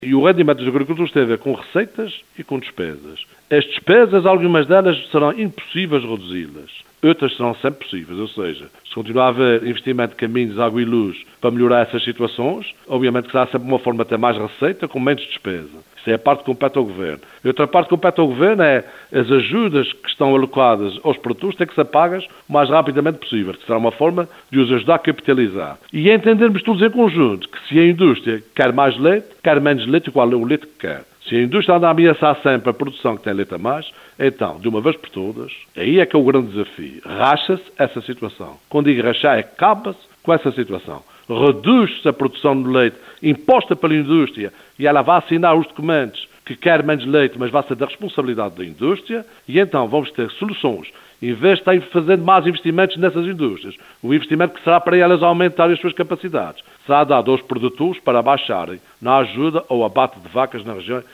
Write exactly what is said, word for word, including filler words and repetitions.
E o rendimento dos agricultores tem a ver com receitas e com despesas. As despesas, algumas delas serão impossíveis reduzi-las. Outras serão sempre possíveis, ou seja, se continuar a haver investimento de caminhos, água e luz para melhorar essas situações, obviamente que será sempre uma forma de ter mais receita com menos despesa. Isso é a parte que compete ao Governo. E outra parte que compete ao Governo é as ajudas que estão alocadas aos produtores têm que ser pagas o mais rapidamente possível, que será uma forma de os ajudar a capitalizar. E entendermos todos em conjunto que se a indústria quer mais leite, quer menos leite, qual é o leite que quer. Se a indústria anda a ameaçar sempre a produção que tem leite a mais, então, de uma vez por todas, aí é que é o grande desafio. Racha-se essa situação. Quando digo rachar, é acaba-se com essa situação. Reduz-se a produção de leite imposta pela indústria e ela vai assinar os documentos que quer menos leite, mas vai ser da responsabilidade da indústria, e então vamos ter soluções. Em vez de estar fazendo mais investimentos nessas indústrias, o investimento que será para elas aumentarem as suas capacidades será dado aos produtores para baixarem na ajuda ao abate de vacas na região